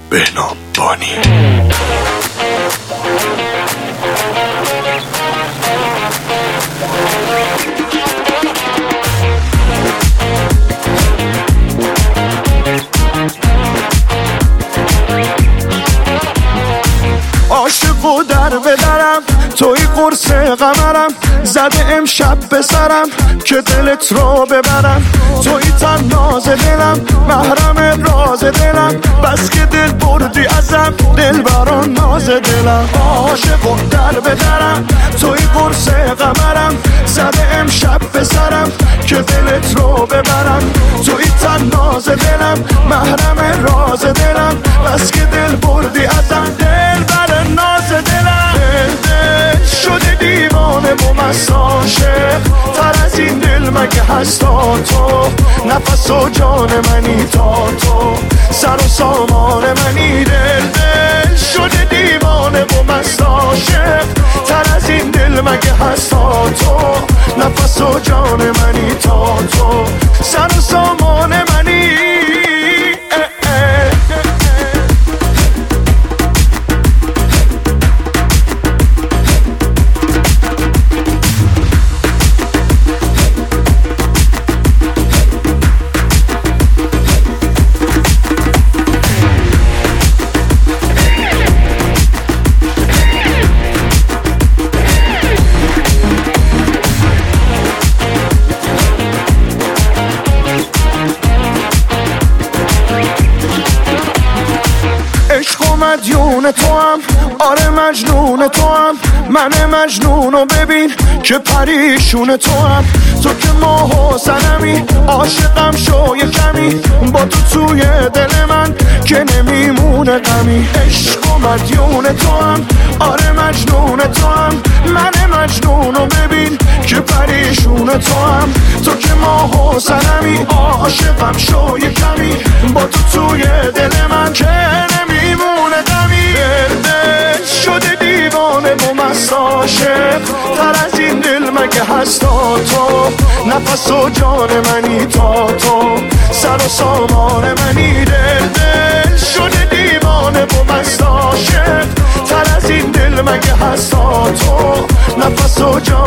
بهنام بانی. عاشق و در بدرم توی قرص قمرم زده امشب به سرم که دلت رو ببرم توی تناز دلم محرم راز دلم بس که دل بردی ازم دل بران ناز دلم عاشق و در بدرم توی قرص قمرم زده امشب به سرم که دلت رو ببرم توی تناز دلم محرم راز دلم بس که دل بردی ازم دل بران ناز دلم دل شده دیوانه و مست عاشق تر از این دل مگه هستا تو نفس و جان منی تا تو سر و سامان منی دل شده دیوانه و مست عاشق تر از این دل مگه هستا تو نفس و جان منی تا تو سر و سامان منی مدیون تو هم آره مجنون تو هم من مجنونو ببین که پریشون تو هم تو که ماه و سنمی عاشقم شو یه کمی با تو توی دل من که نمیمونه غمی عشق و مدیون تو هم آره مجنون تو هم من مجنونو ببین که پریشون تو هم تو که ماه و سنمی عاشقم شو یه کمی با تو توی دل من که نمیمونه غمی دل شده دیوانه و مست عاشق تر از این دل مگه هستا تو نفس و جان منی تا تو سر و سامان منی دل شده دیوانه و مست عاشق تر از این دل مگه هستا تو نفس و جان